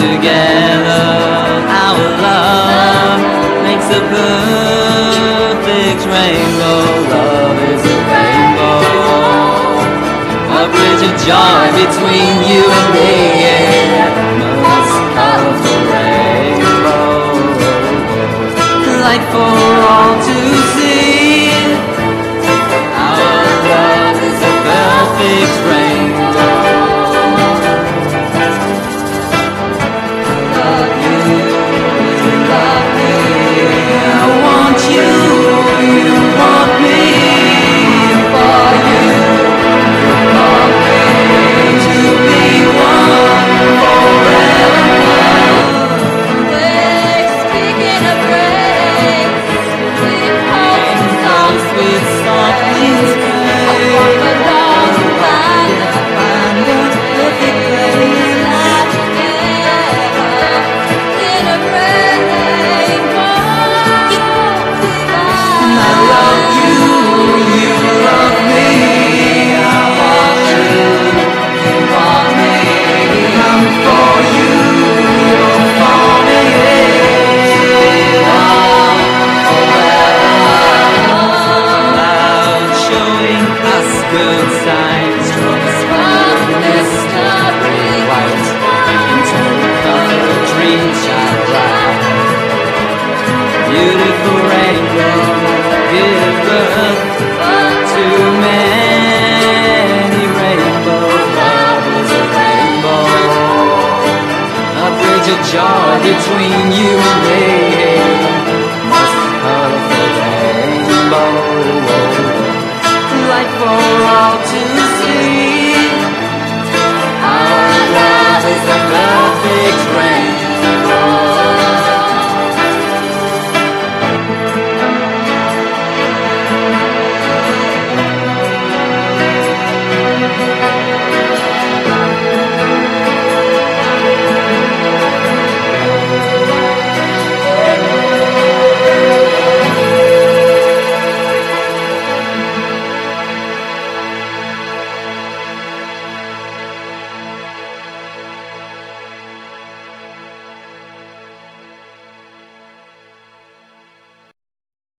together. Our love makes a perfect rainbow. Love is a rainbow, a bridge of joy between you and me. Most colorful rainbow, light for all to see. Our love is a perfect rainbow. Love you, love me. I want you, you want me. For you, you want me. To be one forever. We're speaking of grace. We hope songs Sweet softly upon the dawn to find find a perfect place. life together in a rainbow. I love you, you love me. I want you, you want me. I'm for you, you're for me. Loud showing us good signs from Mystery. white into color dreams shine bright. Beautiful rainbow, give birth to many rainbows. Love is a rainbow, a bridge of joy between